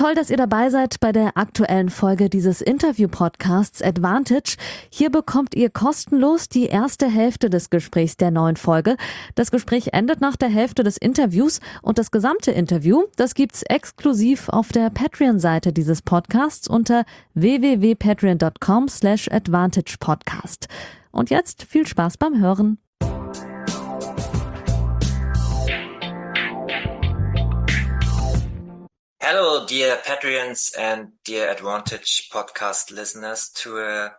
Toll, dass ihr dabei seid bei der aktuellen Folge dieses Interview-Podcasts Advantage. Hier bekommt ihr kostenlos die erste Hälfte des Gesprächs der neuen Folge. Das Gespräch endet nach der Hälfte des Interviews und das gesamte Interview, das gibt's exklusiv auf der Patreon-Seite dieses Podcasts unter www.patreon.com/advantagepodcast. Und jetzt viel Spaß beim Hören. Hello, dear Patreons and dear Advantage podcast listeners, to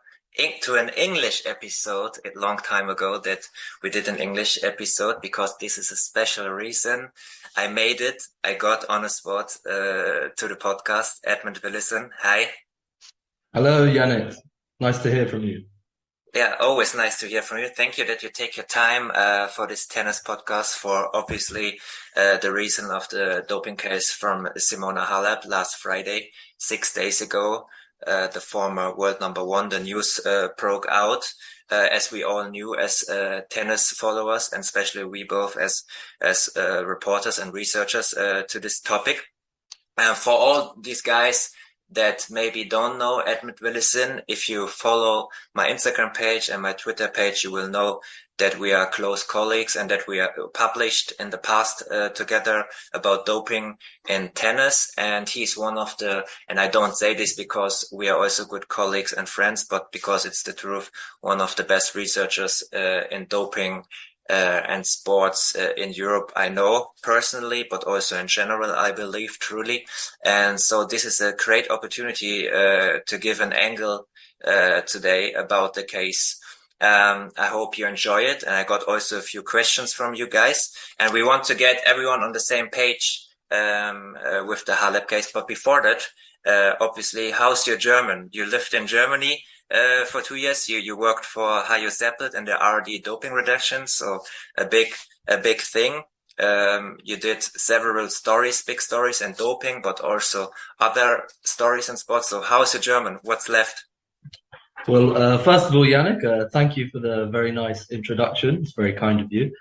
an English episode a long time ago that we did an English episode because this is a special reason. I made it. I got on the spot to the podcast. Edmund Willison, hi. Hello, Yannick. Nice to hear from you. Yeah, always nice to hear from you. Thank you that you take your time for this tennis podcast for obviously the reason of the doping case from Simona Halep last Friday, 6 days ago. The former world number one, the news broke out, as we all knew as tennis followers, and especially we both as reporters and researchers to this topic. For all these guys that maybe don't know Edmund Willison, if you follow my Instagram page and my Twitter page, you will know that we are close colleagues and that we are published in the past together about doping in tennis. And he's one of the, and I don't say this because we are also good colleagues and friends, but because it's the truth, one of the best researchers in doping and sports in Europe, I know personally, but also in general, I believe truly. And so this is a great opportunity to give an angle today about the case. I hope you enjoy it. And I got also a few questions from you guys, and we want to get everyone on the same page with the Halep case. But before that, obviously, how's your German? You lived in Germany for 2 years. You worked for Hajo Seppelt and the RD doping reduction, so a big thing. You did several stories, big stories in doping, but also other stories in sports. So how's your German? What's left? Well, first of all, Yannick, thank you for the very nice introduction. It's very kind of you.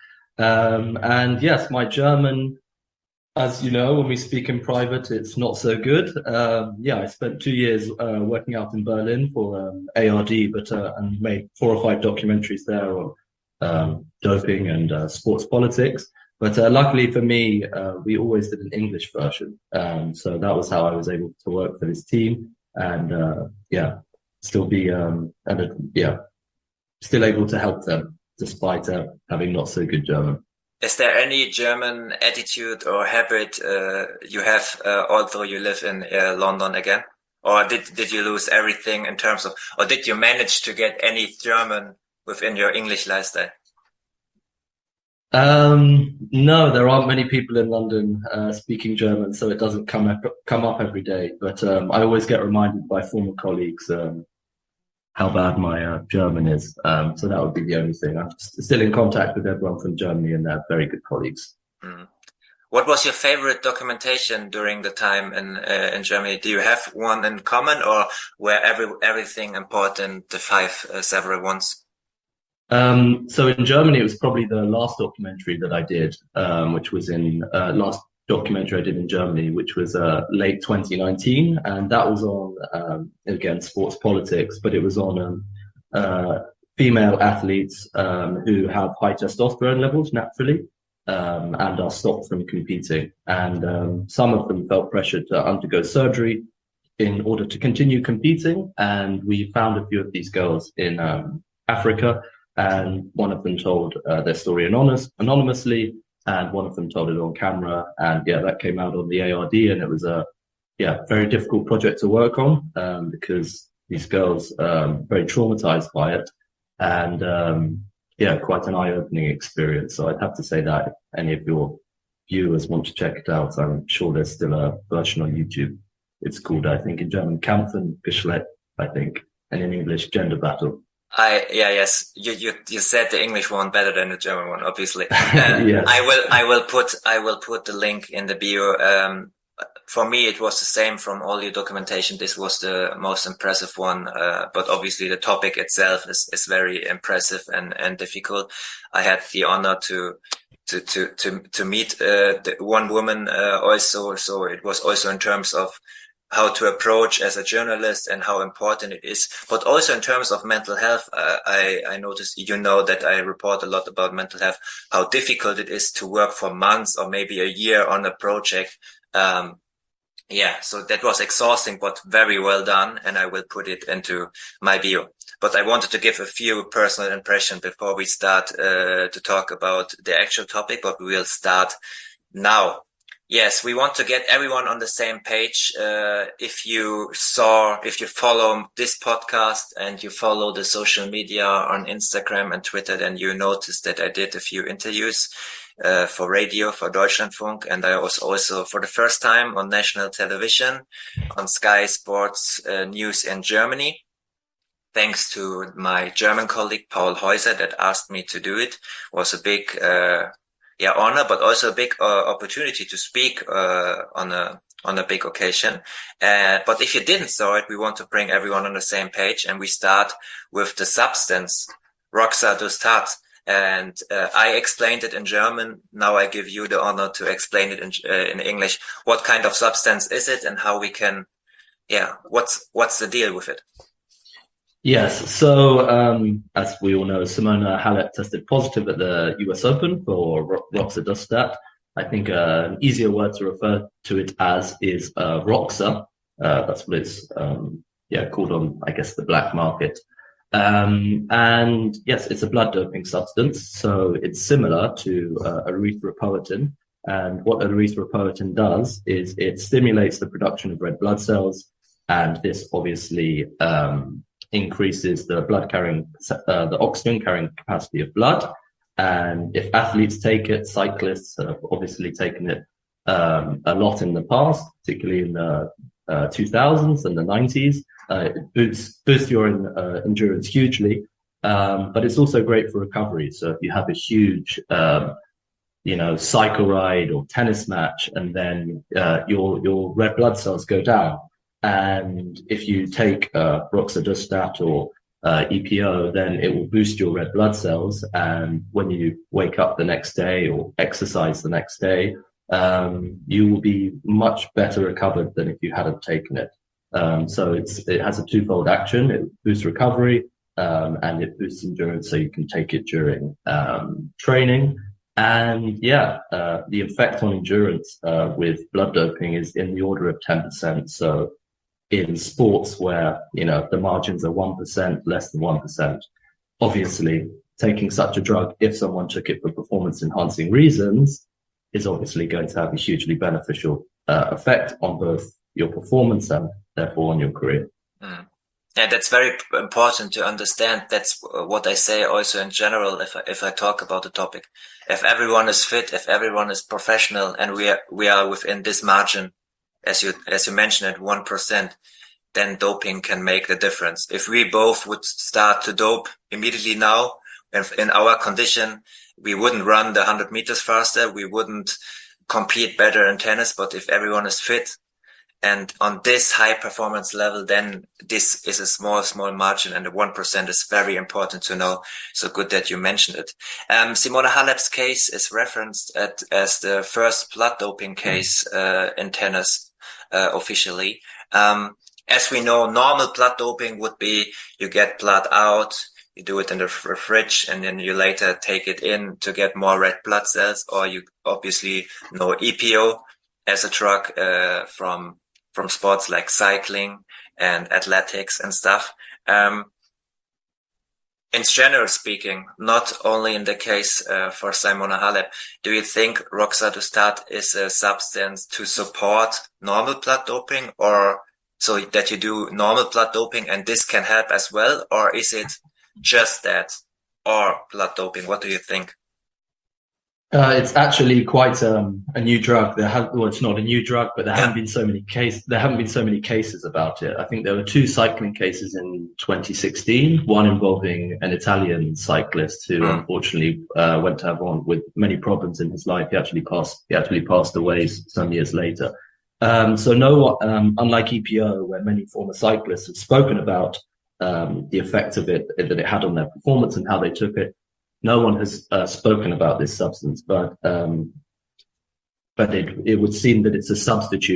And yes, my German, as you know, when we speak in private, it's not so good. I spent 2 years working out in Berlin for ARD, and made 4 or 5 documentaries there on doping and sports politics. But luckily for me, we always did an English version. So that was how I was able to work for this team and still be still able to help them despite having not so good German. Is there any German attitude or habit you have, although you live in London again? Or did you lose everything in terms of, or did you manage to get any German within your English lifestyle? No, there aren't many people in London speaking German, so it doesn't come up every day. But I always get reminded by former colleagues how bad my German is. So that would be the only thing. I'm still in contact with everyone from Germany, and they're very good colleagues. Mm. What was your favorite documentation during the time in Germany? Do you have one in common, or were everything important, the 5 several ones? So in Germany, it was probably the last documentary that I did, which was last documentary I did in Germany, which was late 2019, and that was on again sports politics, but it was on female athletes who have high testosterone levels naturally and are stopped from competing, and some of them felt pressured to undergo surgery in order to continue competing, and we found a few of these girls in Africa, and one of them told their story anonymously, and one of them told it on camera, and that came out on the ARD, and it was a very difficult project to work on because these girls very traumatized by it, and quite an eye-opening experience. So I'd have to say that if any of your viewers want to check it out, I'm sure there's still a version on YouTube. It's called, I think in German, Kämpfen, Geschlecht, I think, and in English, Gender Battle. Yes. You said the English one better than the German one, obviously. Yes. I will put the link in the bio. For me, it was the same from all your documentation. This was the most impressive one. But obviously the topic itself is very impressive and difficult. I had the honor to meet, the one woman, also. So it was also in terms of how to approach as a journalist and how important it is. But also in terms of mental health, I noticed, that I report a lot about mental health, how difficult it is to work for months or maybe a year on a project. So that was exhausting, but very well done. And I will put it into my bio. But I wanted to give a few personal impressions before we start to talk about the actual topic, but we will start now. Yes, we want to get everyone on the same page. If you follow this podcast and you follow the social media on Instagram and Twitter, then you noticed that I did a few interviews for radio, for Deutschlandfunk, and I was also for the first time on national television on Sky Sports News in Germany. Thanks to my German colleague Paul Häuser that asked me to do it. It was a big honor, but also a big opportunity to speak on a big occasion. But if you didn't saw it, we want to bring everyone on the same page, and we start with the substance, Roxa Dostat. And I explained it in German. Now I give you the honor to explain it in English. What kind of substance is it, and how we can? What's the deal with it? Yes, so as we all know, Simona Halep tested positive at the US Open for Roxadustat. I think an easier word to refer to it as is Roxa. That's what it's called on, I guess, the black market. And yes, it's a blood doping substance, so it's similar to erythropoietin. And what erythropoietin does is it stimulates the production of red blood cells, and this obviously increases the the oxygen carrying capacity of blood. And if athletes take it, cyclists have obviously taken it a lot in the past, particularly in the 2000s and the 90s. It boosts your endurance hugely, but it's also great for recovery. So if you have a huge cycle ride or tennis match, and then your red blood cells go down, and if you take Roxadustat or EPO, then it will boost your red blood cells. And when you wake up the next day or exercise the next day, you will be much better recovered than if you hadn't taken it. So it has a twofold action. It boosts recovery, and it boosts endurance, so you can take it during training. And the effect on endurance with blood doping is in the order of 10%. So in sports where, the margins are 1%, less than 1%, obviously taking such a drug, if someone took it for performance enhancing reasons, is obviously going to have a hugely beneficial effect on both your performance and therefore on your career. Yeah, that's very important to understand. That's what I say also in general if I talk about the topic. If everyone is fit, if everyone is professional, and we are within this margin, as you mentioned, at 1%, then doping can make the difference. If we both would start to dope immediately now, in our condition, we wouldn't run the 100 meters faster, we wouldn't compete better in tennis. But if everyone is fit and on this high performance level, then this is a small margin, and the 1% is very important to know. So good that you mentioned it. Simona Halep's case is referenced as the first blood doping case in tennis officially. As we know, normal blood doping would be you get blood out, you do it in the fridge, and then you later take it in to get more red blood cells, or you obviously know EPO as a drug from sports like cycling and athletics and stuff. In general speaking, not only in the case for Simona Halep, do you think Roxadustat is a substance to support normal blood doping, or so that you do normal blood doping and this can help as well? Or is it just that or blood doping? What do you think? It's actually quite a new drug. It's not a new drug, but there haven't been so many cases about it. I think there were 2 cycling cases in 2016. One involving an Italian cyclist who unfortunately went to have one with many problems in his life. He actually passed away some years later. So no, unlike EPO, where many former cyclists have spoken about the effect of it that it had on their performance and how they took it, no one has spoken about this substance, but it would seem that it's a substitute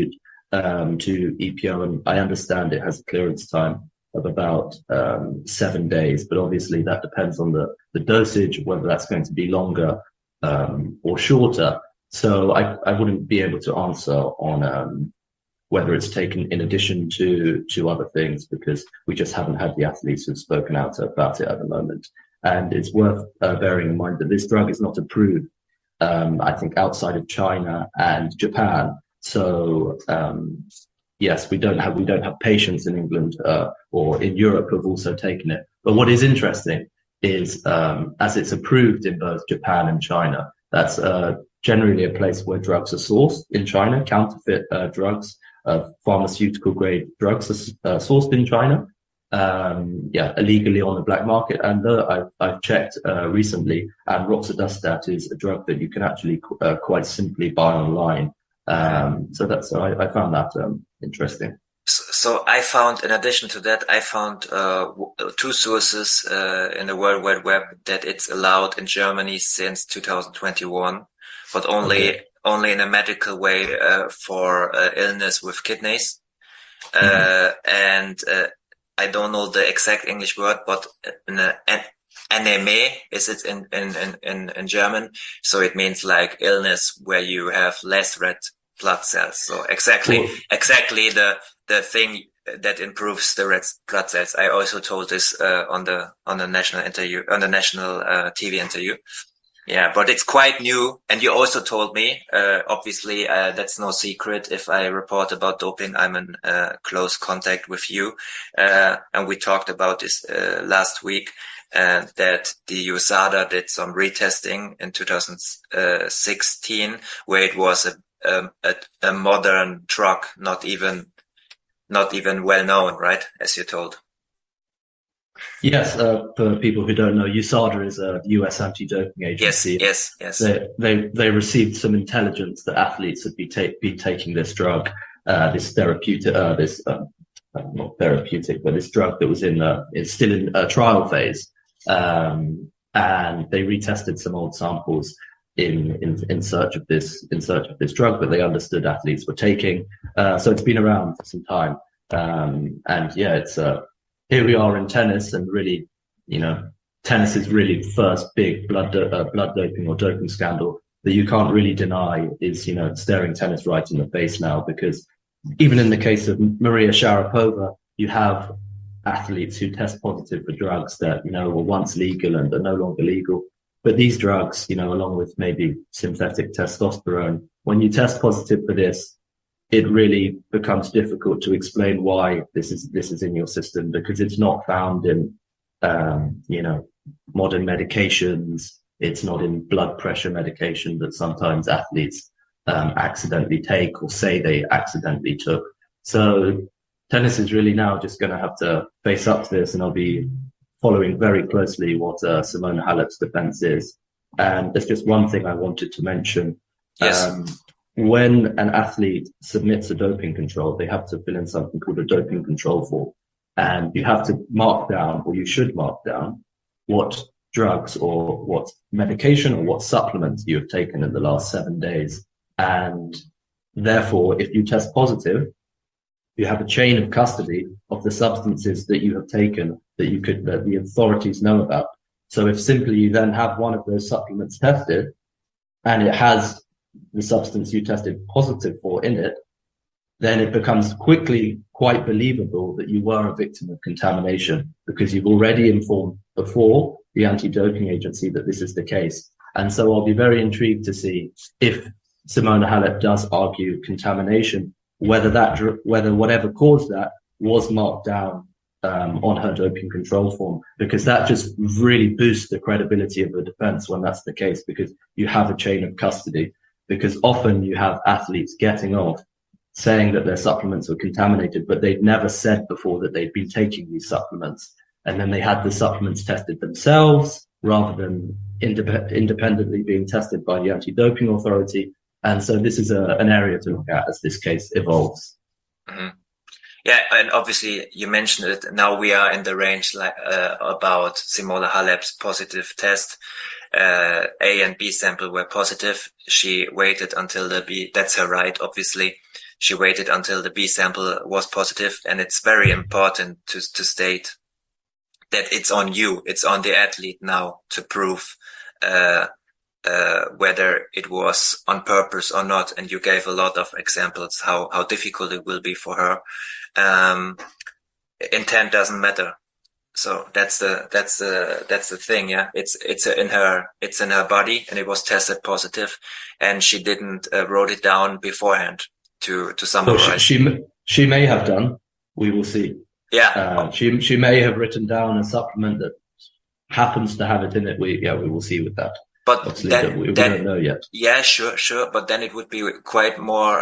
to EPO, and I understand it has a clearance time of about 7 days, but obviously that depends on the dosage, whether that's going to be longer or shorter. So I wouldn't be able to answer on whether it's taken in addition to other things, because we just haven't had the athletes who've spoken out about it at the moment. And it's worth bearing in mind that this drug is not approved, I think, outside of China and Japan. So yes, we don't have patients in England or in Europe who've also taken it. But what is interesting is as it's approved in both Japan and China, that's generally a place where drugs are sourced in China. Counterfeit drugs, pharmaceutical grade drugs are sourced in China, illegally on the black market. And I've checked recently, and roxadustat is a drug that you can actually quite simply buy online. So I found that interesting. So I found, in addition to that, I found two sources in the World Wide Web that it's allowed in Germany since 2021, but only in a medical way for illness with kidneys. And I don't know the exact English word, but NME is it in German. So it means like illness where you have less red blood cells. So exactly the thing that improves the red blood cells. I also told this on the national interview, on the national TV interview. Yeah, but it's quite new. And you also told me, obviously, that's no secret. If I report about doping, I'm in close contact with you. And we talked about this last week, that the USADA did some retesting in 2016, where it was a modern drug, not even well known, right? As you told. Yes, for people who don't know, USADA is a US anti-doping agency. Yes. They received some intelligence that athletes had been taking this drug, this therapeutic, not therapeutic, but this drug that was it's still in a trial phase, and they retested some old samples in search of this drug that they understood athletes were taking. So it's been around for some time, and yeah, it's here we are in tennis, and really, tennis is really the first big blood doping or doping scandal that you can't really deny is, staring tennis right in the face now, because even in the case of Maria Sharapova, you have athletes who test positive for drugs that, were once legal and are no longer legal. But these drugs, along with maybe synthetic testosterone, when you test positive for this, it really becomes difficult to explain why this is in your system, because it's not found in, modern medications. It's not in blood pressure medication that sometimes athletes accidentally take or say they accidentally took. So tennis is really now just going to have to face up to this, and I'll be following very closely what Simona Halep's defense is. And there's just one thing I wanted to mention. Yes. When an athlete submits a doping control, they have to fill in something called a doping control form. And you have to mark down, or you should mark down, what drugs or what medication or what supplements you have taken in the last 7 days. And therefore, if you test positive, you have a chain of custody of the substances that you have taken that the authorities know about. So if simply you then have one of those supplements tested and it has the substance you tested positive for in it, then it becomes quickly quite believable that you were a victim of contamination, because you've already informed before the anti-doping agency that this is the case. And so I'll be very intrigued to see if Simona Halep does argue contamination, whether whatever caused that was marked down on her doping control form, because that just really boosts the credibility of the defense when that's the case, because you have a chain of custody. Because often you have athletes getting off saying that their supplements were contaminated, but they'd never said before that they'd been taking these supplements. And then they had the supplements tested themselves rather than independently being tested by the anti-doping authority. And so this is an area to look at as this case evolves. Mm-hmm. Yeah, and obviously you mentioned it. Now we are in the range about Simona Halep's positive test. A and B sample were positive. She waited until the B. That's her right, obviously, she waited until the B sample was positive. And it's very important to state that it's on you, it's on the athlete now to prove whether it was on purpose or not. And you gave a lot of examples how difficult it will be for her. Intent doesn't matter. So that's the thing. Yeah. It's in her body, and it was tested positive, and she didn't wrote it down beforehand to summarize. Well, she may have done. We will see. Yeah. She may have written down a supplement that happens to have it in it. We will see with that. But we don't know yet. Yeah, sure. But then it would be quite more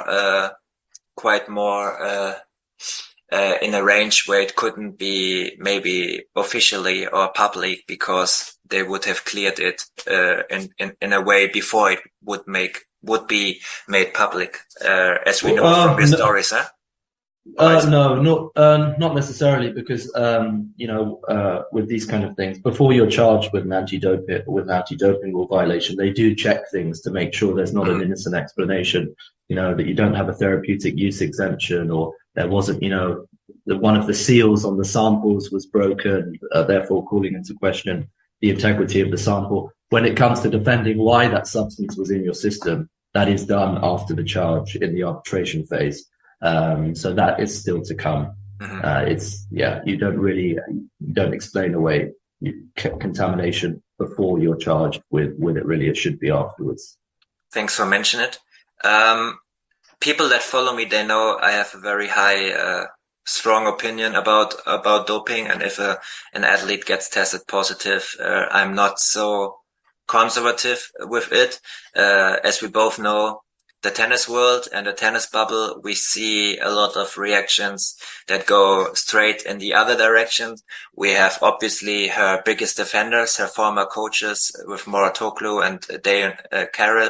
in a range where it couldn't be maybe officially or public, because they would have cleared it in a way before it would be made public, as we know from the stories, huh? No, not necessarily, because with these kind of things, before you're charged with an anti-doping law violation, they do check things to make sure there's not an innocent explanation. That you don't have a therapeutic use exemption, or there wasn't, that one of the seals on the samples was broken, therefore calling into question the integrity of the sample. When it comes to defending why that substance was in your system, that is done after the charge in the arbitration phase. So that is still to come. You don't explain away contamination before you're charged with it. Really, it should be afterwards. Thanks for mentioning it. People that follow me, they know I have a very high, strong opinion about doping. And if an athlete gets tested positive, I'm not so conservative with it. As we both know, the tennis world and the tennis bubble, we see a lot of reactions that go straight in the other direction. We have obviously her biggest defenders, her former coaches with Mouratoglou and Dayan Carroll.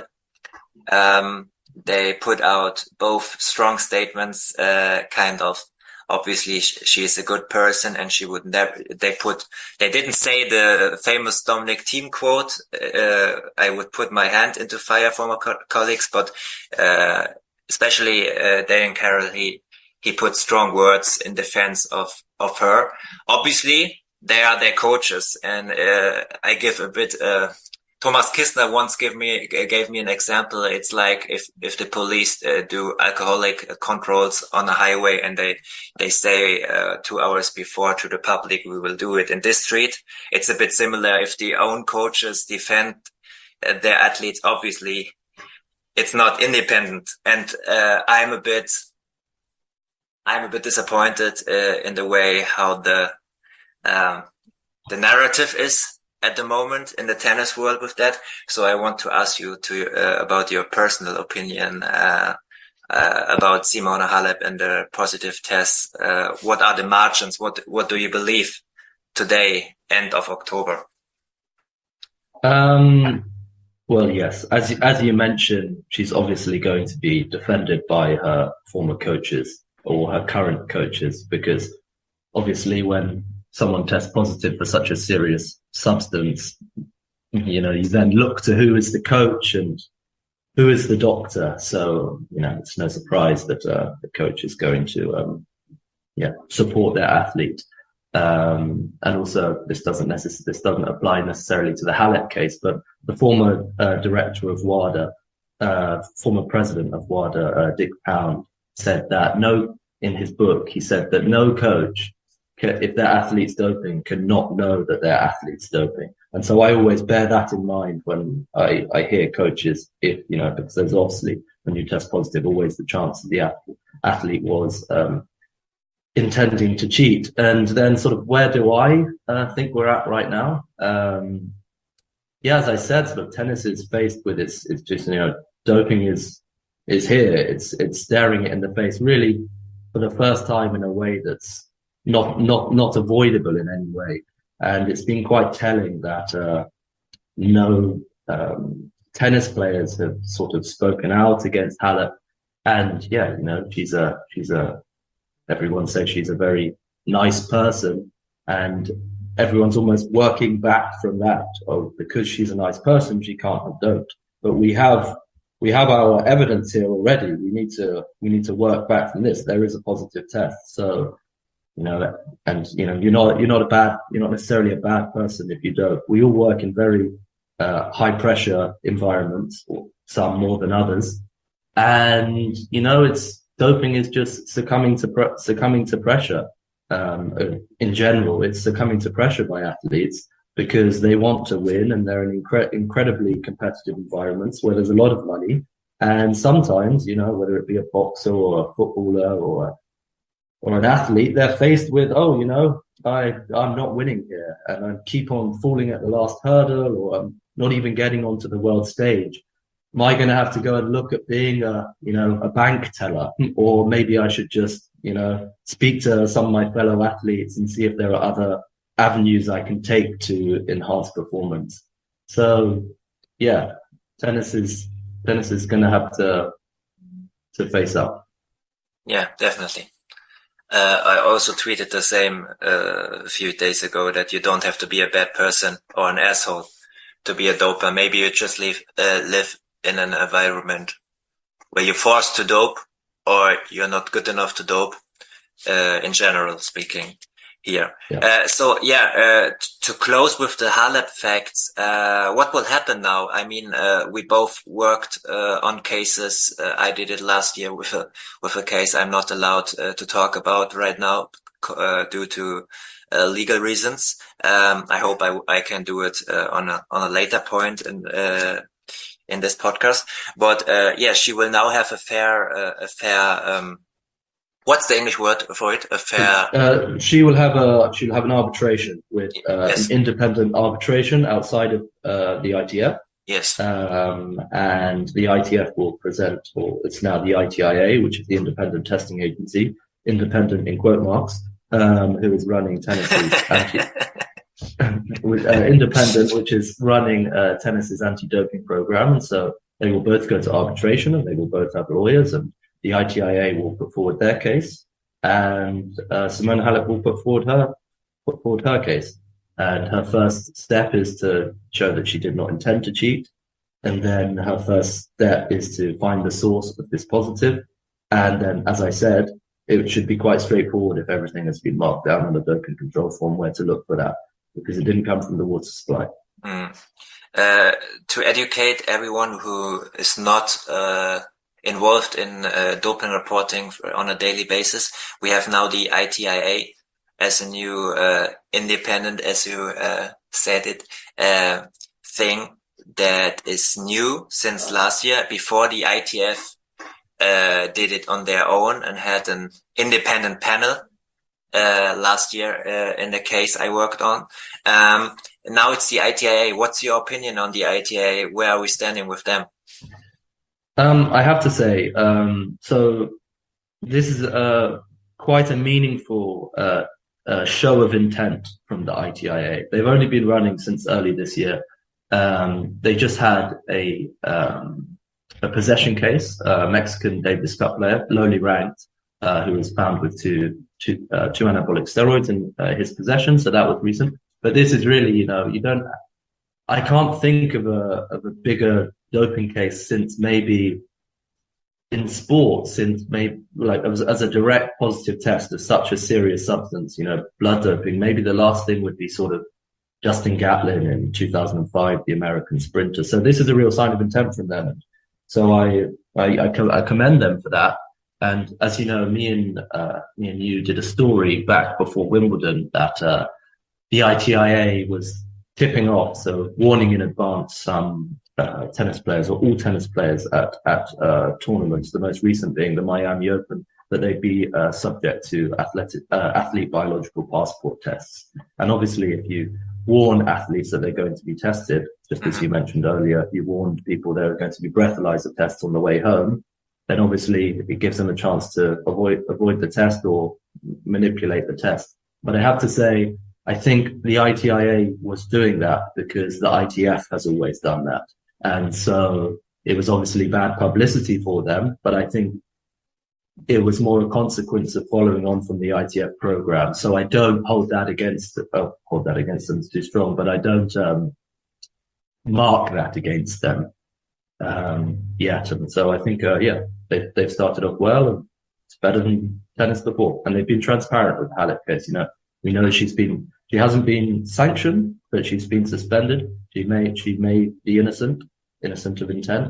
They put out both strong statements, obviously she is a good person, and she would never, they didn't say the famous Dominic Thiem quote, I would put my hand into fire for my colleagues, but, especially, Dayan Carroll, he put strong words in defense of her. Obviously, they are their coaches, and, I give a bit, Thomas Kistner once gave me an example. It's like if the police do alcoholic controls on a highway, and they say 2 hours before to the public, we will do it in this street. It's a bit similar. If the own coaches defend their athletes, obviously it's not independent. And I'm a bit disappointed in the way how the narrative is at the moment in the tennis world with that. So I want to ask you about your personal opinion about Simona Halep and the positive tests. What are the margins? What do you believe today, end of October? Well, yes, as you mentioned, she's obviously going to be defended by her former coaches or her current coaches, because obviously when someone tests positive for such a serious substance, you then look to who is the coach and who is the doctor. So, it's no surprise that the coach is going to, support their athlete. And also, this doesn't apply necessarily to the Halep case, but the former director of WADA, former president of WADA, Dick Pound, said that in his book, he said that no coach, if their athlete's doping, cannot know that their athlete's doping. And so I always bear that in mind when I hear coaches, because there's obviously, when you test positive, always the chance that the athlete was intending to cheat. And then sort of where do I think we're at right now? As I said, sort of tennis is faced with it's just, doping is here. It's staring it in the face, really, for the first time in a way that's not avoidable in any way. And it's been quite telling that no tennis players have sort of spoken out against Halep. And everyone says she's a very nice person, and everyone's almost working back from that. Oh, because she's a nice person, she can't have doped. But we have we have our evidence here already. We need to work back from this. There is a positive test. So, and you're not necessarily a bad person if you don't. We all work in very high pressure environments, or some more than others. And, doping is just succumbing to pressure. In general, it's succumbing to pressure by athletes because they want to win, and they're in incredibly competitive environments where there's a lot of money. And sometimes, whether it be a boxer or a footballer or an athlete, they're faced with, I'm not winning here, and I keep on falling at the last hurdle, or I'm not even getting onto the world stage. Am I going to have to go and look at being a bank teller, or maybe I should just, speak to some of my fellow athletes and see if there are other avenues I can take to enhance performance. So, yeah, tennis is going to have to face up. Yeah, definitely. I also tweeted the same a few days ago, that you don't have to be a bad person or an asshole to be a doper. Maybe you just live in an environment where you're forced to dope, or you're not good enough to dope, in general speaking here. Yeah. To close with the Halep facts, what will happen now? I mean, we both worked on cases. I did it last year with a case I'm not allowed to talk about right now due to legal reasons. I hope I can do it on a later point in this podcast. But she will now have a fair what's the English word for it? A fair. She'll have an arbitration with an independent arbitration outside of the ITF. Yes. And the ITF will present, or it's now the ITIA, which is the independent testing agency, independent in quote marks, who is running Tennessee's independent, which is running Tennessee's anti-doping program. And so they will both go to arbitration, and they will both have lawyers, and the ITIA will put forward their case, and Simona Halep will put forward her case. And her first step is to show that she did not intend to cheat, and then her first step is to find the source of this positive. And then, as I said, it should be quite straightforward if everything has been marked down on the doping control form where to look for that, because it didn't come from the water supply. To educate everyone who is not involved in doping reporting on a daily basis, we have now the ITIA as a new independent, as you said it, thing that is new since last year. Before, the ITF did it on their own and had an independent panel last year in the case I worked on. Now it's the ITIA. What's your opinion on the ITIA? Where are we standing with them? I have to say, so this is quite a meaningful show of intent from the ITIA. They've only been running since early this year. They just had a possession case, Mexican Davis Cup player, lowly ranked, who was found with two anabolic steroids in his possession. So that was recent. But this is really, I can't think of a bigger doping case since maybe in sports, since maybe like as a direct positive test of such a serious substance, blood doping. Maybe the last thing would be sort of Justin Gatlin in 2005, the American sprinter. So this is a real sign of intent from them. So I commend them for that. And as you know, me and you did a story back before Wimbledon that the ITIA was tipping off, so warning in advance some tennis players, or all tennis players at tournaments, the most recent being the Miami Open, that they'd be subject to athlete biological passport tests. And obviously, if you warn athletes that they're going to be tested, just as you mentioned earlier, you warned people there are going to be breathalyzer tests on the way home, then obviously it gives them a chance to avoid the test or manipulate the test. But I have to say, I think the ITIA was doing that because the ITF has always done that. And so it was obviously bad publicity for them, but I think it was more a consequence of following on from the ITF program. So I don't hold that against them is too strong, but I don't mark that against them. So I think, they've started off well, and it's better than tennis before. And they've been transparent with Halep case. We know she hasn't been sanctioned, but she's been suspended. She may be innocent of intent.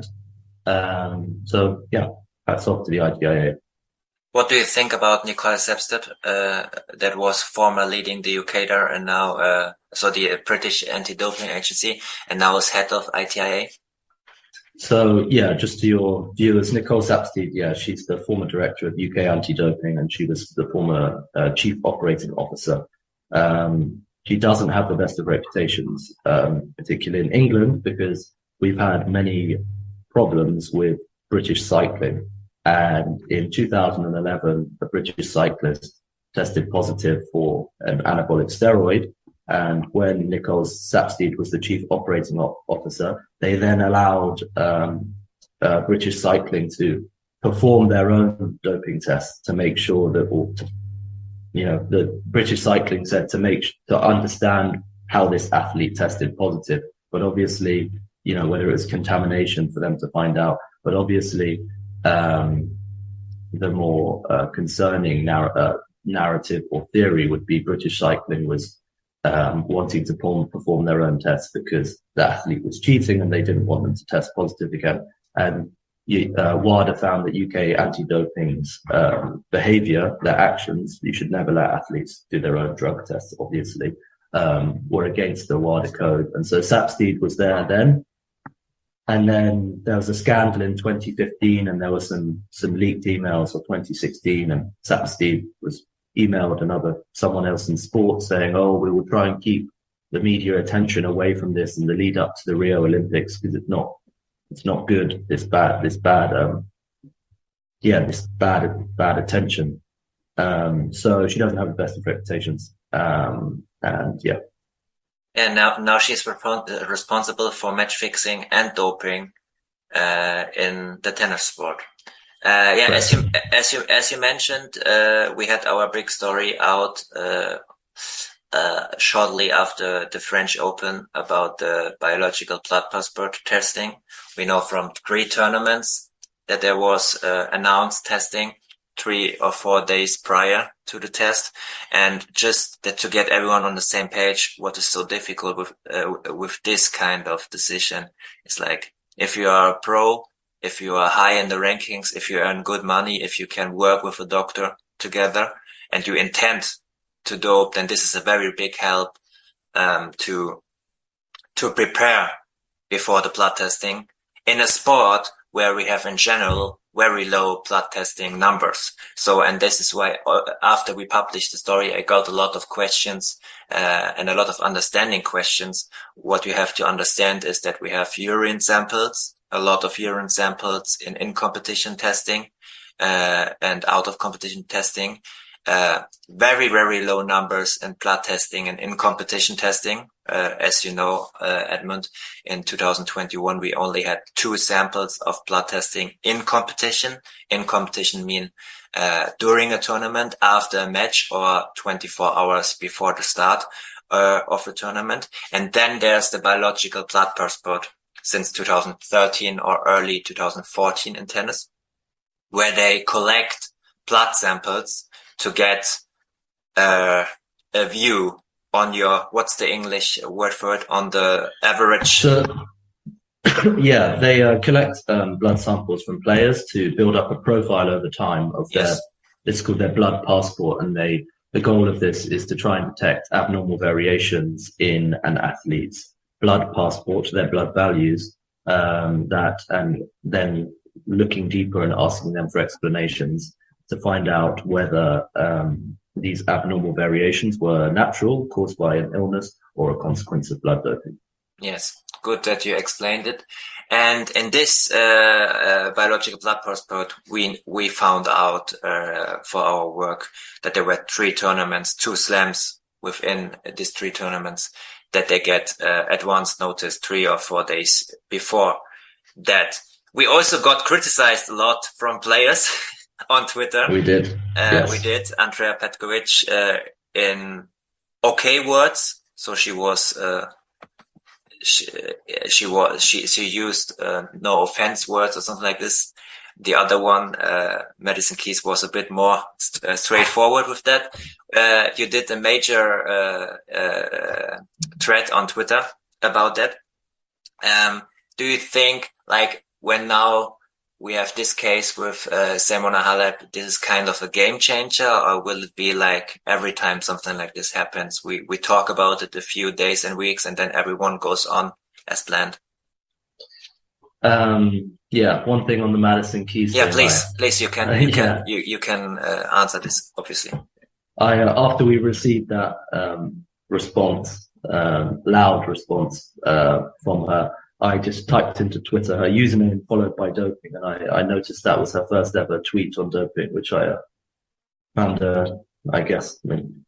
Hats off to the ITIA. What do you think about Nicola Sepstead, that was former leading the UK there and now, the British Anti-Doping Agency, and now is head of ITIA? So just to your viewers, Nicole Sapstead, she's the former director of UK Anti-Doping, and she was the former chief operating officer. She doesn't have the best of reputations, particularly in England, because we've had many problems with British cycling. And in 2011, a British cyclist tested positive for an anabolic steroid. And when Nicole Sapstead was the chief operating officer, they then allowed British cycling to perform their own doping tests to make sure that, the British cycling said to understand how this athlete tested positive. But obviously, whether it was contamination for them to find out. But obviously, the more concerning narrative or theory would be British cycling was wanting to perform their own tests because the athlete was cheating and they didn't want them to test positive again. And WADA found that UK anti-doping's behaviour, their actions, you should never let athletes do their own drug tests, obviously, were against the WADA code. And so Sapstead was there then. And then there was a scandal in 2015, and there were some leaked emails of 2016, and Sapstead was emailed someone else in sport saying, we will try and keep the media attention away from this in the lead up to the Rio Olympics because it's not good, this bad attention. So she doesn't have the best of reputations. And now she's responsible for match fixing and doping in the tennis sport. As you mentioned, we had our big story out shortly after the French Open about the biological blood passport testing. We know from 3 tournaments that there was announced testing 3 or 4 days prior to the test, and just that to get everyone on the same page, what is so difficult with this kind of decision is like, if you are a pro, if you are high in the rankings, if you earn good money, if you can work with a doctor together and you intend to dope, then this is a very big help to prepare before the blood testing in a sport where we have in general very low blood testing numbers. So, and this is why after we published the story, I got a lot of questions and a lot of understanding questions. What you have to understand is that we have urine samples, a lot of urine samples in competition testing and out of competition testing. Very, very low numbers in blood testing and in competition testing. As you know, Edmund, in 2021, we only had 2 samples of blood testing in competition. In competition mean during a tournament, after a match, or 24 hours before the start of the tournament. And then there's the biological blood passport since 2013 or early 2014 in tennis, where they collect blood samples to get a view on your, what's the English word for it, on the average? They collect blood samples from players to build up a profile over time of it's called their blood passport, and the goal of this is to try and detect abnormal variations in an athlete's blood passport, their blood values, and then looking deeper and asking them for explanations to find out whether these abnormal variations were natural, caused by an illness, or a consequence of blood doping. Yes, good that you explained it. And in this biological blood passport, we found out for our work that there were 3 tournaments, 2 slams within these 3 tournaments, that they get advance notice 3 or 4 days before that. We also got criticized a lot from players on Twitter. We did. Yes. We did. Andrea Petkovic in okay words. So she was she used no offense words or something like this. The other one, Madison Keys, was a bit more straightforward with that. You did a major thread on Twitter about that. Do you think, like, when now we have this case with Simona Halep, this is kind of a game changer, or will it be like every time something like this happens, we talk about it a few days and weeks, and then everyone goes on as planned? Yeah, one thing on the Madison Keys Yeah, thing. please, you can answer this, obviously. After we received that response, loud response from her, I just typed into Twitter her username followed by doping, and I noticed that was her first ever tweet on doping, which I found, I guess,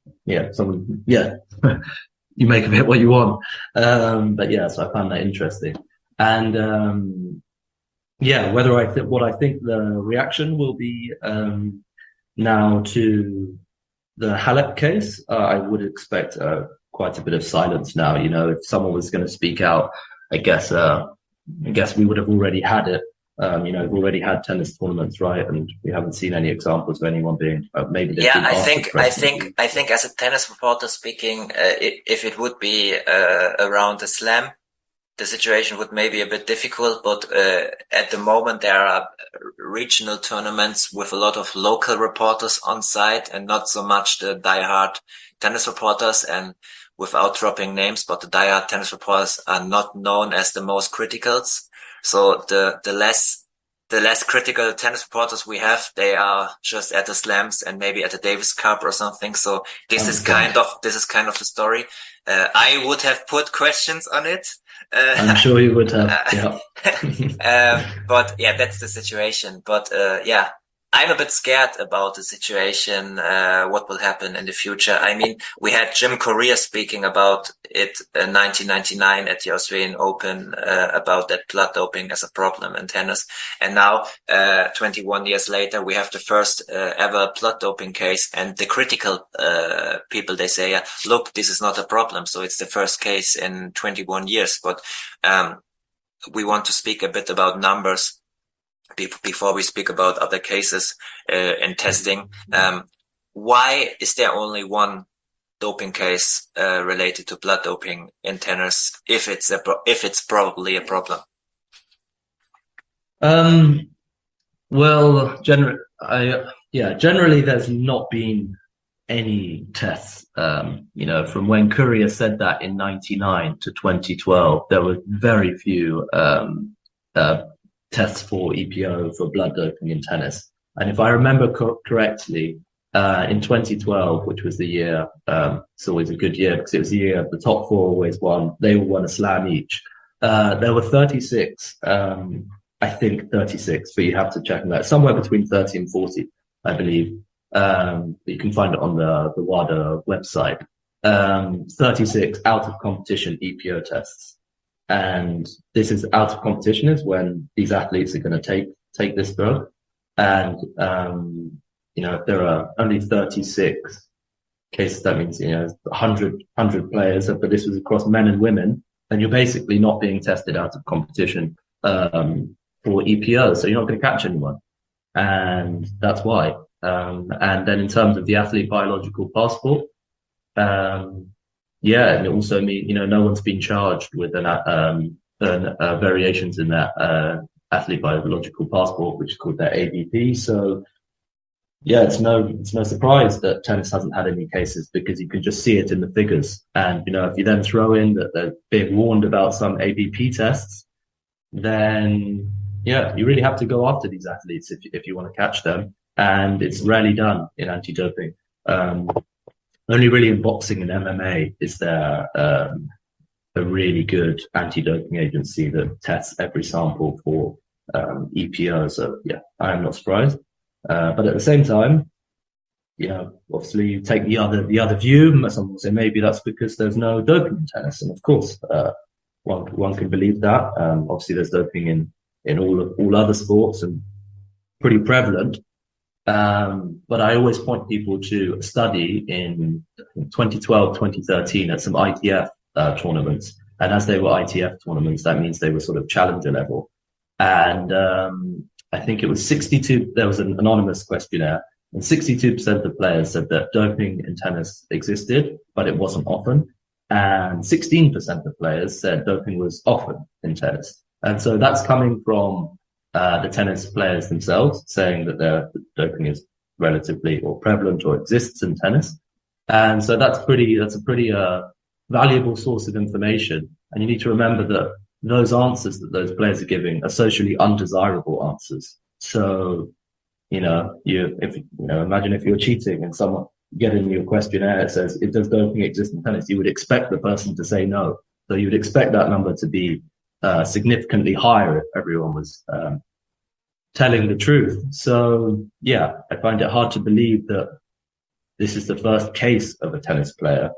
you make of it what you want. But yeah, so I found that interesting. And whether what I think the reaction will be now to the Halep case, I would expect quite a bit of silence now. You know, if someone was going to speak out, I guess we would have already had it. We've already had tennis tournaments, right? And we haven't seen any examples of anyone being maybe. Yeah, I think as a tennis reporter speaking, if it would be around the Slam, the situation would maybe a bit difficult, but at the moment there are regional tournaments with a lot of local reporters on site and not so much the diehard tennis reporters. And without dropping names, but the diehard tennis reporters are not known as the most criticals. So the less critical tennis reporters we have, they are just at the Slams and maybe at the Davis Cup or something. So this is kind of the story. I would have put questions on it. I'm sure you would have. Yeah. But yeah, that's the situation. But yeah, I'm a bit scared about the situation, what will happen in the future. I mean, we had Jim Courier speaking about it in 1999 at the Australian Open, about that blood doping as a problem in tennis. And now, 21 years later, we have the first ever blood doping case. And the critical people, they say, look, this is not a problem. So it's the first case in 21 years. But we want to speak a bit about numbers before we speak about other cases in testing. Why is there only one doping case related to blood doping in tennis if it's probably a problem? Well, generally there's not been any tests. From when Courier said that in 1999 to 2012, there were very few tests for EPO for blood doping in tennis. And if I remember correctly, in 2012, which was the year, it's always a good year because it was the year the top four always won. They all won a Slam each. There were 36, I think 36, but you have to check on that. Somewhere between 30 and 40, I believe. You can find it on the WADA website. 36 out of competition EPO tests. And this is out of competition is when these athletes are going to take this drug. And, if there are only 36 cases, that means, 100 players, but this was across men and women, then you're basically not being tested out of competition, for EPO. So you're not going to catch anyone. And that's why. And then in terms of the athlete biological passport, and it also means, no one's been charged with variations in that athlete biological passport, which is called their ABP. So, yeah, it's no surprise that tennis hasn't had any cases because you can just see it in the figures. And, if you then throw in that they're being warned about some ABP tests, then, you really have to go after these athletes if you want to catch them. And it's rarely done in anti-doping. Only really in boxing and MMA is there a really good anti-doping agency that tests every sample for EPO. So yeah, I am not surprised. But at the same time, obviously you take the other view. Some will say maybe that's because there's no doping in tennis, and of course, one can believe that. Obviously, there's doping in all other sports and pretty prevalent. But I always point people to a study in 2012, 2013 at some ITF tournaments And as they were ITF tournaments, that means they were sort of challenger level. And I think it was 62, there was an anonymous questionnaire, and 62% of players said that doping in tennis existed, but it wasn't often. And 16% of players said doping was often in tennis. And so that's coming from the tennis players themselves saying that their doping is relatively or prevalent or exists in tennis. And so that's a pretty valuable source of information. And you need to remember that those answers that those players are giving are socially undesirable answers. So, imagine if you're cheating and someone get in your questionnaire, it says, does doping exist in tennis? You would expect the person to say no. So you would expect that number to be significantly higher if everyone was telling the truth. So yeah, I find it hard to believe that this is the first case of a tennis player,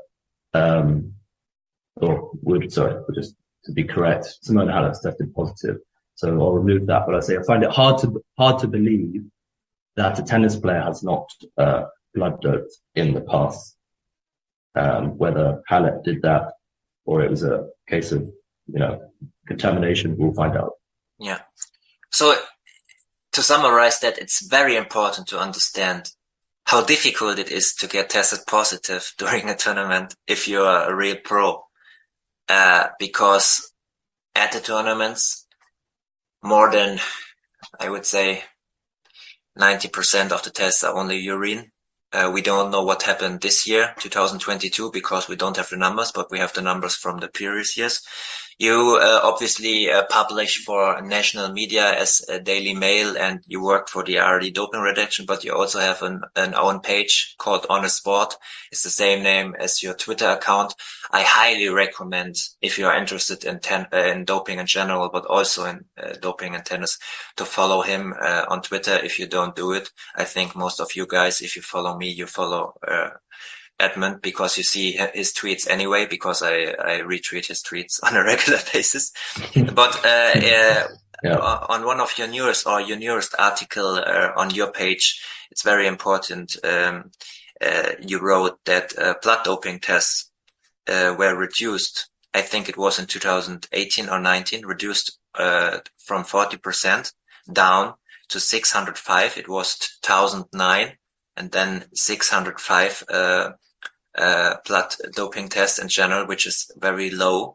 just to be correct, Simona Halep's tested positive. So I'll remove that, but I find it hard to believe that a tennis player has not blood doped in the past. Whether Halep did that or it was a case of, contamination, we'll find out. Yeah. So to summarize that, it's very important to understand how difficult it is to get tested positive during a tournament if you're a real pro. Because at the tournaments, more than, I would say, 90% of the tests are only urine. We don't know what happened this year, 2022, because we don't have the numbers, but we have the numbers from the previous years. You obviously publish for national media as a Daily Mail, and you work for the RD doping redaction, but you also have an own page called Honest Sport. It's the same name as your Twitter account. I highly recommend, if you are interested in doping in general, but also in doping in tennis, to follow him on Twitter. If you don't do it, I think most of you guys, if you follow me, you follow Edmund, because you see his tweets anyway, because I retweet his tweets on a regular basis. But on one of your newest article on your page, it's very important. You wrote that blood doping tests were reduced. I think it was in 2018 or 19, reduced from 40% down to 605. It was 2009, and then 605 blood doping tests in general, which is very low.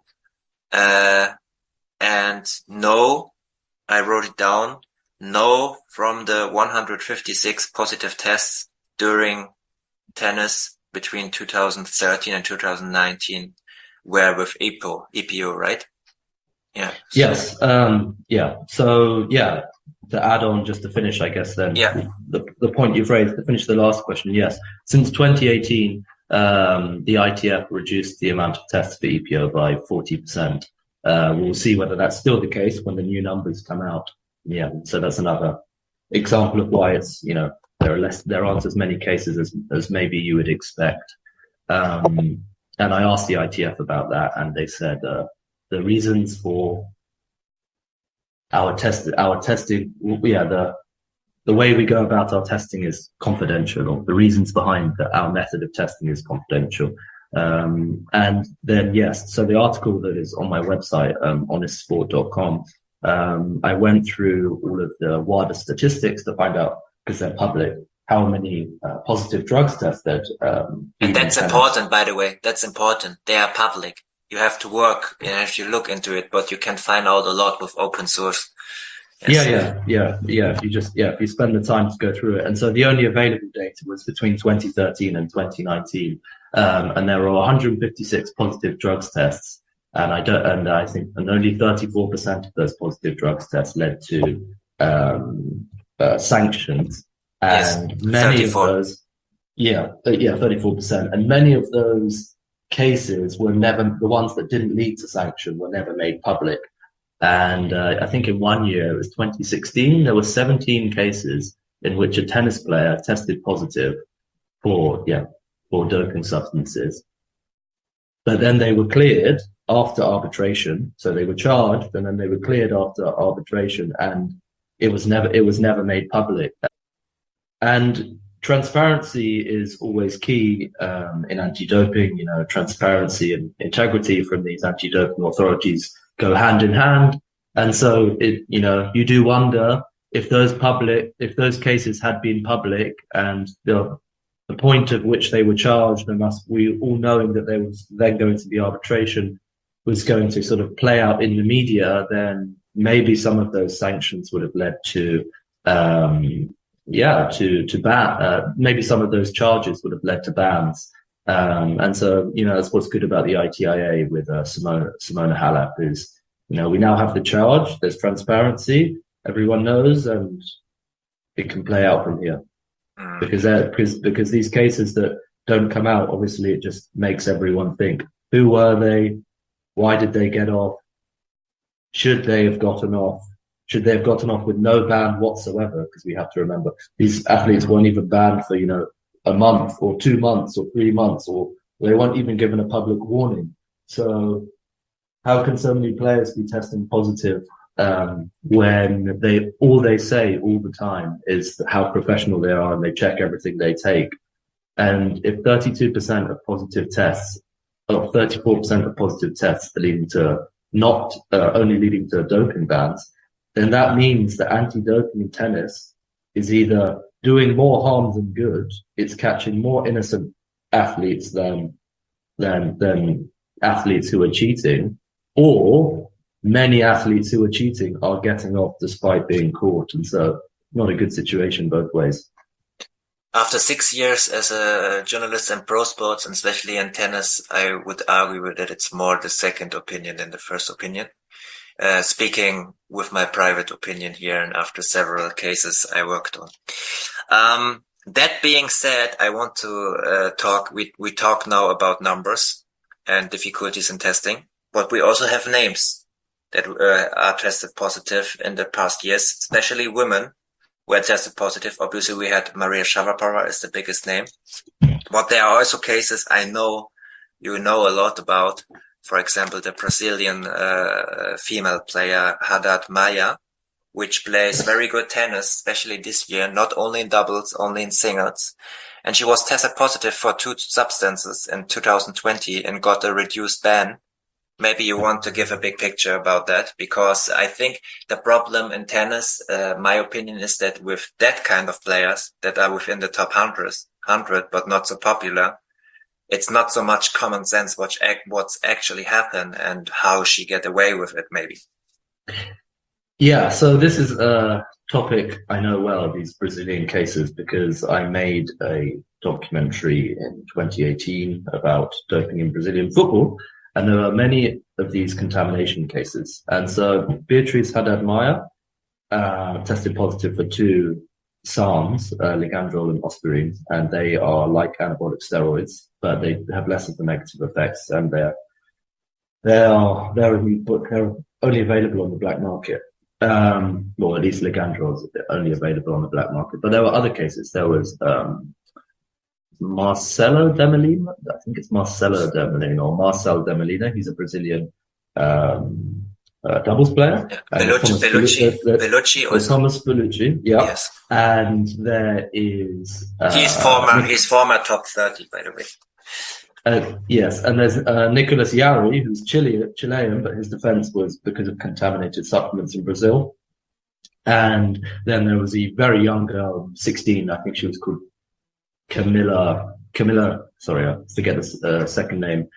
And no, I wrote it down, no from the 156 positive tests during tennis between 2013 and 2019 were with EPO, right? Yeah. Yes. So yeah, to add on, just to finish, I guess then, the point you've raised, to finish the last question, yes. Since 2018, the ITF reduced the amount of tests for EPO by 40%. We'll see whether that's still the case when the new numbers come out. Yeah, so that's another example of why it's, there aren't as many cases as maybe you would expect. And I asked the ITF about that, and they said the reasons for our testing, the way we go about our testing is confidential, or the reasons behind our method of testing is confidential. And then, yes, so the article that is on my website, honestsport.com, I went through all of the WADA statistics to find out, because they're public, how many positive drugs tested. And that's important, by the way. That's important. They are public. You have to work, if you look into it, but you can find out a lot with open source. Yes. Yeah. If you spend the time to go through it. And so the only available data was between 2013 and 2019. And there were 156 positive drugs tests. And I think only 34% of those positive drugs tests led to sanctions. And yes, many 34. of those, 34%. And many of those cases were never, the ones that didn't lead to sanction were never made public. And I think in one year, it was 2016, there were 17 cases in which a tennis player tested positive for doping substances. But then they were cleared after arbitration. So they were charged, and then they were cleared after arbitration, and it was never made public. And transparency is always key in anti-doping. Transparency and integrity from these anti-doping authorities go hand in hand. And so you do wonder if those cases had been public and the point at which they were charged, and we all knowing that there was then going to be arbitration, was going to sort of play out in the media, then maybe some of those sanctions would have led to ban. Maybe some of those charges would have led to bans. And so, that's what's good about the ITIA with Simona Halep is, we now have the charge. There's transparency. Everyone knows, and it can play out from here. Because these cases that don't come out, obviously, it just makes everyone think: who were they? Why did they get off? Should they have gotten off? Should they have gotten off with no ban whatsoever? Because we have to remember, these athletes weren't even banned for, a month or 2 months or 3 months, or they weren't even given a public warning. So how can so many players be testing positive when all they say all the time is how professional they are and they check everything they take? And if 32% of positive tests, or 34% of positive tests are leading to only leading to doping bans, then that means that anti-doping in tennis is either doing more harm than good. It's catching more innocent athletes than athletes who are cheating, or many athletes who are cheating are getting off despite being caught. And so not a good situation both ways. After 6 years as a journalist in pro sports, and especially in tennis, I would argue that it's more the second opinion than the first opinion. Speaking with my private opinion here, and after several cases I worked on. That being said, I want to talk. We talk now about numbers and difficulties in testing, but we also have names that are tested positive in the past years, especially women were tested positive. Obviously, we had Maria Sharapova is the biggest name, but there are also cases I know you know a lot about. For example, the Brazilian female player Haddad Maia, which plays very good tennis, especially this year, not only in doubles, only in singles. And she was tested positive for 2 substances in 2020 and got a reduced ban. Maybe you want to give a big picture about that, because I think the problem in tennis, my opinion is that with that kind of players that are within the top 100, but not so popular, it's not so much common sense what's actually happened and how she get away with it, maybe. Yeah, so this is a topic I know well, these Brazilian cases, because I made a documentary in 2018 about doping in Brazilian football. And there are many of these contamination cases. And so Beatriz Haddad Maia tested positive for 2 SARMs, ligandrol and ostarine, and they are like anabolic steroids, but they have less of the negative effects, and they're only available on the black market. Well, at least ligandrol is only available on the black market. But there were other cases. There was Marcelo Demolina, I think it's Marcelo Demolina or Marcel Demolina. He's a Brazilian doubles player. Bellucci. Thomas Bellucci, yeah. Yes. And there is... he's former top 30, by the way. Yes, and there's Nicolas Jarry, who's Chilean, but his defense was because of contaminated supplements in Brazil. And then there was a very young girl, 16, I think she was called Camilla, sorry, I forget the second name.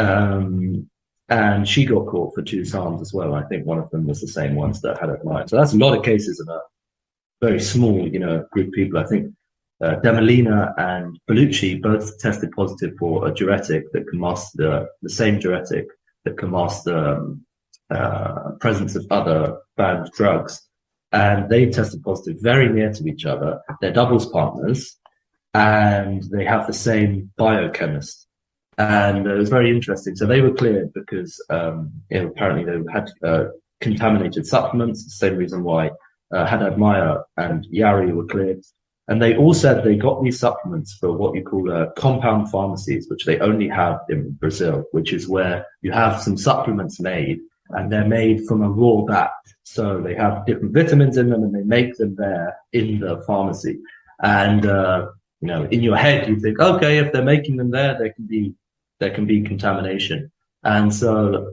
And she got caught for 2 SARMs as well. I think one of them was the same ones that had applied. So that's a lot of cases in a very small, group of people. I think Demolina and Bellucci both tested positive for a diuretic that can mask the same diuretic that can mask the presence of other banned drugs. And they tested positive very near to each other. They're doubles partners, and they have the same biochemist. And it was very interesting. So they were cleared because apparently they had contaminated supplements, the same reason why Haddad Maia and Jarry were cleared. And they all said they got these supplements for what you call compound pharmacies, which they only have in Brazil, which is where you have some supplements made, and they're made from a raw batch. So they have different vitamins in them, and they make them there in the pharmacy. And in your head, you think, okay, if they're making them there can be contamination. And so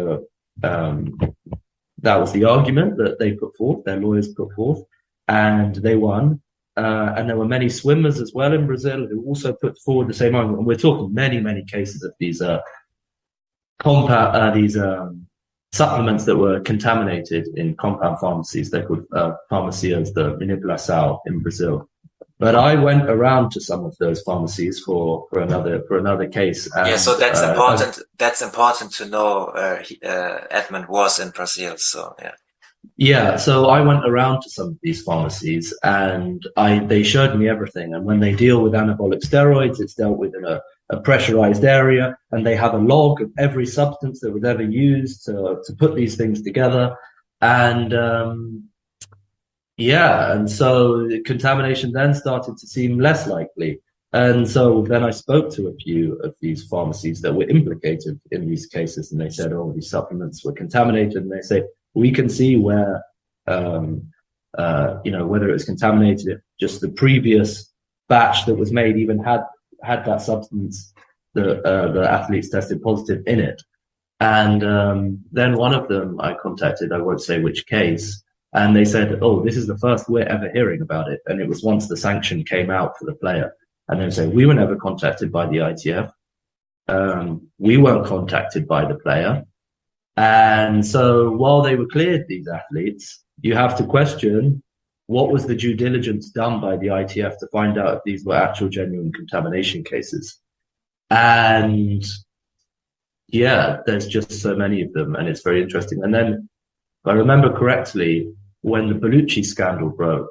that was the argument that they put forth, their lawyers put forth, and they won. And there were many swimmers as well in Brazil who also put forward the same argument. And we're talking many, many cases of these supplements that were contaminated in compound pharmacies. They're called Farmacias de Manipulação in Brazil. But I went around to some of those pharmacies for another case. And, so that's important. That's important to know. Edmund was in Brazil, so yeah. Yeah, so I went around to some of these pharmacies, and they showed me everything. And when they deal with anabolic steroids, it's dealt with in a pressurized area, and they have a log of every substance that was ever used to put these things together. And and so contamination then started to seem less likely. And so then I spoke to a few of these pharmacies that were implicated in these cases, and they said, oh, these supplements were contaminated. And they say, we can see where, whether it was contaminated, if just the previous batch that was made even had that substance that the athletes tested positive in it. And then one of them I contacted, I won't say which case, and they said, oh, this is the first we're ever hearing about it. And it was once the sanction came out for the player. And they say, we were never contacted by the ITF. We weren't contacted by the player. And so while they were cleared, these athletes, you have to question, what was the due diligence done by the ITF to find out if these were actual genuine contamination cases? And yeah, there's just so many of them, and it's very interesting. And then, if I remember correctly, when the Bellucci scandal broke,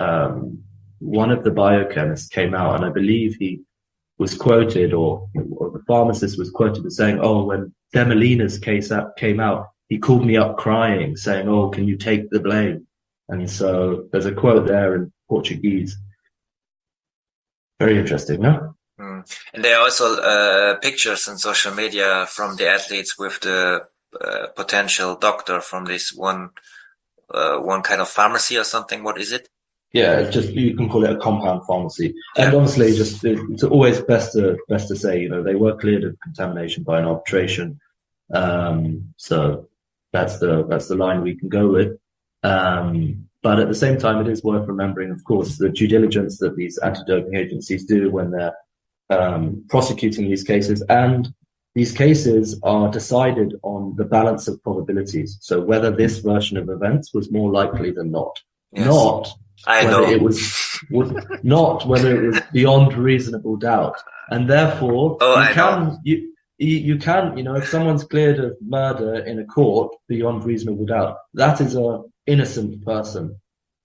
one of the biochemists came out, and I believe he was quoted, or the pharmacist was quoted as saying, oh, when Demolina's case came out, he called me up crying, saying, oh, can you take the blame? And so there's a quote there in Portuguese. Very interesting, no? And there are also pictures on social media from the athletes with the potential doctor from this one kind of pharmacy or something. What is it? Yeah, it's just, you can call it a compound pharmacy. Yeah. And honestly, it's always best to say, they were cleared of contamination by an arbitration. So that's the line we can go with. But at the same time, it is worth remembering, of course, the due diligence that these anti-doping agencies do when they're prosecuting these cases. And these cases are decided on the balance of probabilities. So whether this version of events was more likely than not. Yes. It was not whether it was beyond reasonable doubt. And therefore, you can, if someone's cleared of murder in a court beyond reasonable doubt, that is a innocent person.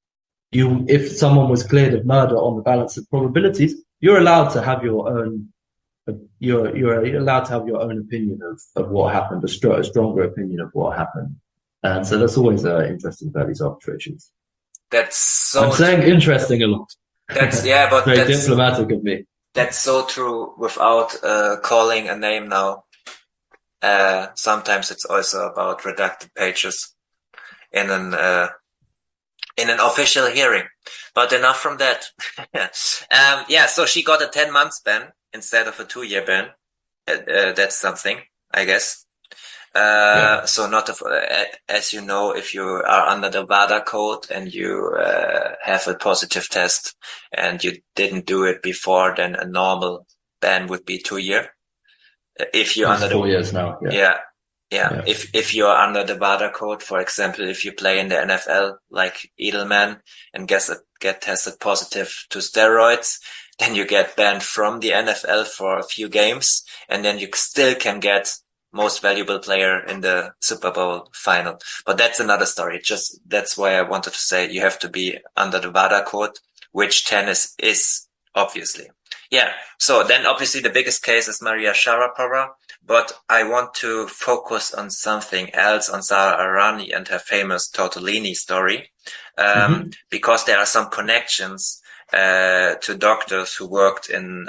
If someone was cleared of murder on the balance of probabilities, you're allowed to have your own. You're allowed to have your own opinion of what happened, a stronger opinion of what happened, and so that's always interesting about these arbitrations. I'm saying interesting a lot. That's but very diplomatic of me. That's so true. Without calling a name now, sometimes it's also about redacted pages in an official hearing. But enough from that. So she got a 10 months ban instead of a 2-year ban. That's something, I guess. So not as you know, if you are under the WADA code and you have a positive test and you didn't do it before, then a normal ban would be 2 year. If you're under 4 years now. Yeah. If you're under the WADA code, for example, if you play in the NFL like Edelman and get tested positive to steroids, then you get banned from the NFL for a few games, and then you still can get most valuable player in the Super Bowl final. But that's another story. That's why I wanted to say you have to be under the WADA code, which tennis is, obviously. Yeah. So then obviously the biggest case is Maria Sharapova, but I want to focus on something else, on Sara Errani and her famous Tortellini story, because there are some connections to doctors who worked in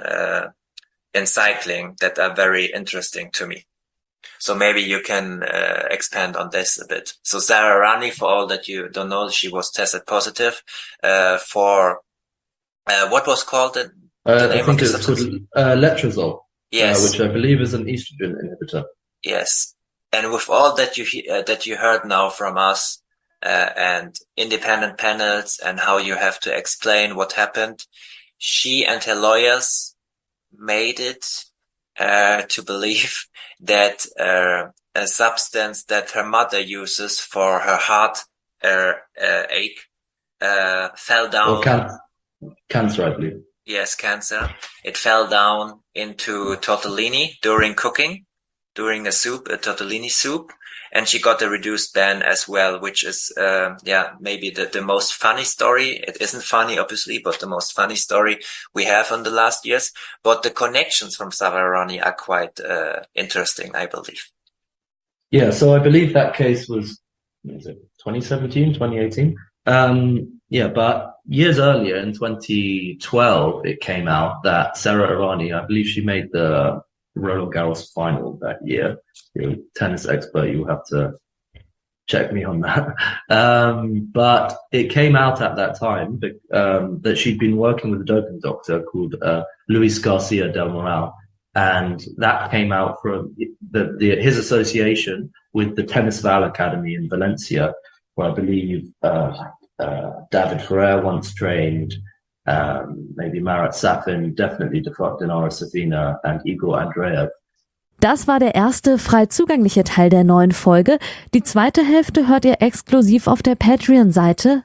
cycling that are very interesting to me. So maybe you can expand on this a bit. So Sara Errani, for all that you don't know, she was tested positive for what was called The I name of think the it's called substance? letrozole, Yes, which I believe is an estrogen inhibitor. yes. And with all that that you heard now from us, and independent panels and how you have to explain what happened, she and her lawyers made it to believe that a substance that her mother uses for her heart ache fell Or down. cancer, I believe. Yes, cancer. It fell down into tortellini during cooking, during a tortellini soup, and she got a reduced ban as well, which is maybe the most funny story. It isn't funny, obviously, but the most funny story we have in the last years. But the connections from Savarani are quite interesting, I believe. Yeah, so I believe that case was 2017, 2018? But years earlier in 2012, it came out that Sara Errani, I believe she made the Roland Garros final that year. You're a tennis expert, you'll have to check me on that. But it came out at that time that she'd been working with a doping doctor called Luis Garcia del Moral. And that came out from his association with the Tennis Val Academy in Valencia, where I believe David Ferrer once trained, maybe Marat Safin, definitely Dinara Safina and Igor Andreev. Das war der erste frei zugängliche Teil der neuen Folge. Die zweite Hälfte hört ihr exklusiv auf der Patreon-Seite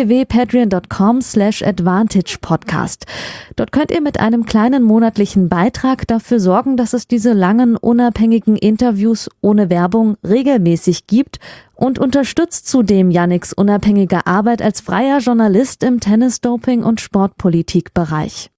www.patreon.com/advantagepodcast. Dort könnt ihr mit einem kleinen monatlichen Beitrag dafür sorgen, dass es diese langen, unabhängigen Interviews ohne Werbung regelmäßig gibt und unterstützt zudem Yannicks unabhängige Arbeit als freier Journalist im Tennis-Doping- und Sportpolitik-Bereich.